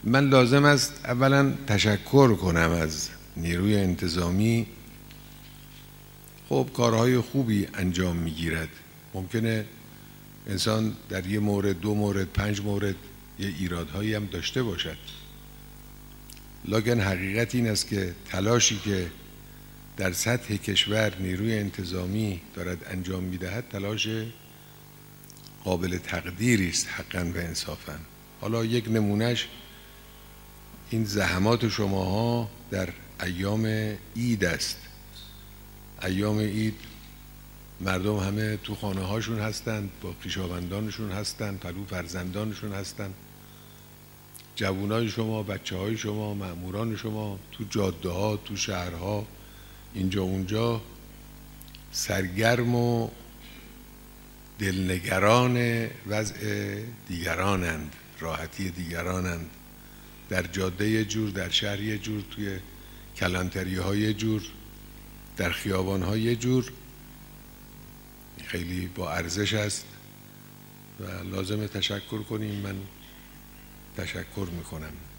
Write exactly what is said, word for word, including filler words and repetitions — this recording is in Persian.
من لازم است اولا تشکر کنم از نیروی انتظامی. خب کارهای خوبی انجام میگیرد. ممکنه انسان در یه مورد، دو مورد، پنج مورد یه ایرادهایی هم داشته باشد، لکن حقیقت این است که تلاشی که در سطح کشور نیروی انتظامی دارد انجام میدهد تلاش قابل تقدیری است حقاً و انصافاً. حالا یک نمونهش این زحمات شماها در ایام عید است. ایام عید مردم همه تو خانه هاشون هستند، با خویشاوندانشون هستند، پلو فرزندانشون هستند. جوانای شما، بچه های شما، مأموران شما تو جاده ها، تو شهرها، اینجا اونجا سرگرم و دلنگران وضع دیگرانند، راحتی دیگرانند. در جاده یه جور، در شهر یه جور، توی کلانتری های یه جور، در خیابان های یه جور. خیلی با ارزش است و لازم تشکر کنیم. من تشکر میکنم.